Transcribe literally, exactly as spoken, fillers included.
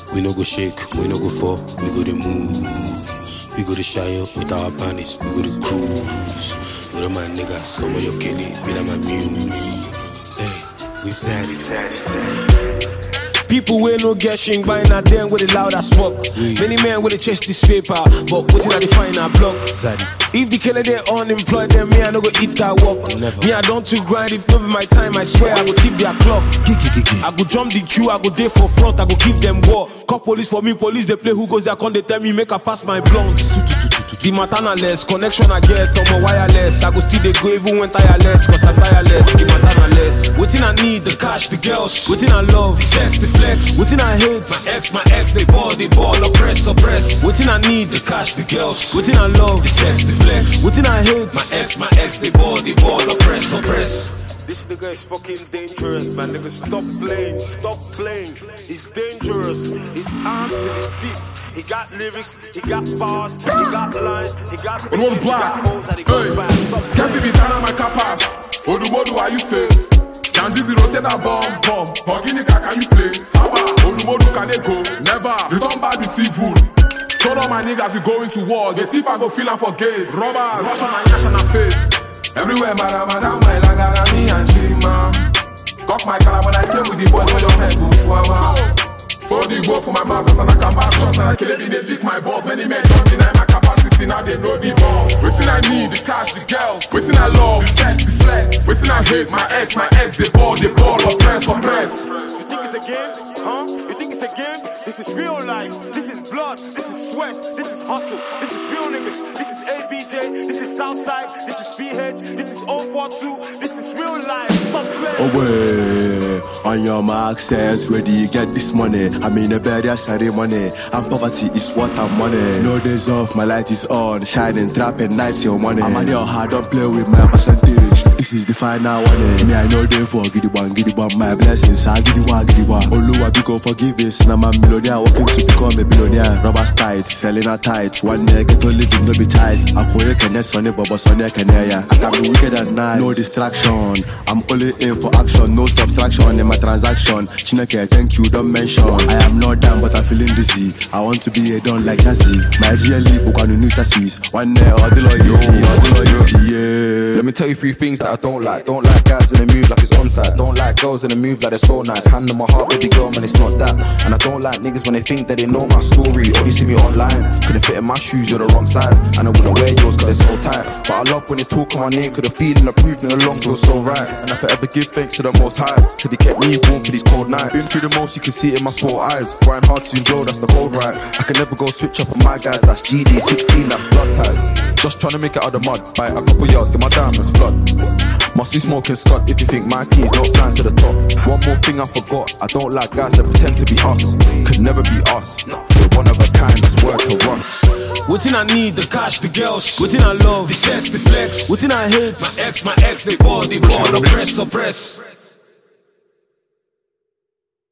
We no go shake, we no go fall, we go to move. We go to shy up with our bunnies, we go to cruise. With all my niggas, some of your killie, be like my muse. Hey, we've said it. People wey no get shing by na them with the loud as fuck. Mm. Many men with the chest this paper, but waiting at the final block. Zaddy. If the killer they unemployed, then me I no go eat that work. Never. Me I don't too grind. If no be my time, I swear I go tip their clock. I go jump the queue, I go day for front, I go give them war. Call police for me, police they play who goes there, come they tell me make I pass my blunts. The maternaless, connection I get on my wireless. I go still they go even when tireless, cause I tireless. The maternaless. Waiting I need, the cash, the girls. Waiting I love, the sex, the flex. Waiting I hate, my ex, my ex, they ball, they ball, oppress, oppress. Waiting I need, the cash, the girls. Waiting I love, the sex, the flex. Waiting I hate, my ex, my ex, they ball, they ball, oppress, oppress. This nigga is fucking dangerous, man. Nigga, stop playing, stop playing. He's dangerous. He's armed to the teeth. He got lyrics, he got bars, he got lines, he got bitches, he got hoes that he goes by. Stop it, Bitana, my capas. Odu Modu, are you safe? Candy zero, take that bomb, bomb. Organica, can you play? Haba, Odu Modu, can they go? Never. You don't bad with evil. Told all my niggas we going to war. The tip I go feeling for gays. Robbers, wash on my yash on my face. Everywhere, madam, madam, my lagara, me and Chima. Cock my collar when I came with the boys for your head, go swama. For the go for my mouth, and I come back shots, and I kill it, they lick my balls. Many men don't deny my capacity, now they know the boss. Waiting I need, the cash, the girls. Waiting I love, the sex, the flex. Waiting I hate, my ex, my ex, they ball, they ball, oppress, oppress. You think it's a game? Huh? You think it's a game? This is real life. This is blood. This is sweat. This is hustle. This is real niggas. This is A B J. This is Southside. This is P H. This is oh four two. This is real life. Stop playing. Away. On your mark says ready, get this money. I'm in a bed, ceremony. And poverty is what I'm money. No days off, my light is on. Shining, trapping, nights your money. I'm on your heart, don't play with my percentage. This is the final one. Eh. Me, I know they for giddy one, giddy one. My blessings, I giddy one, giddy one. Oluwa, because forgive us. Now I'm a millionaire, working to become a billionaire. Robbers tight, selling a tight. One day, get to live in no be ties. I call you can sonny, but sonny can hear. I can be wicked at night. No distraction. I'm only in for action, no subtraction in my transaction. Chineke, thank you, don't mention. I am not down, but I'm feeling dizzy. I want to be a don like Jazzy. My G L E book on the new chassis. One day, all the law easy, all the law easy, yeah. Let me tell you three things that I don't like. Don't like guys in the mood like it's onside. Don't like girls in the move like they're so nice. Hand on my heart, baby girl, man, it's not that. And I don't like niggas when they think that they know my story. Only see me online. Couldn't fit in my shoes, you're the wrong size. And I wouldn't wear yours cause they're so tight. But I love when they talk on my name, cause the feeling of proving along feels so right. And I forever give thanks to the most high, cause he kept me warm for these cold nights. Been through the most, you can see it in my small eyes. Grind hard to blow, that's the cold right. I can never go switch up on my guys, that's G D sixteen, that's blood ties. Just trying to make it out of the mud, bite a couple yards, get my diamonds flood. Must be smoking Scott if you think my team's not climbing to the top. One more thing I forgot, I don't like guys that pretend to be us. Could never be us. We're one of a kind, that's word to us. Waiting I need, the cash, the girls. Waiting I love, the sex, the flex. Waiting I hate, my ex, my ex, they ball, they ball, oppress, oppress.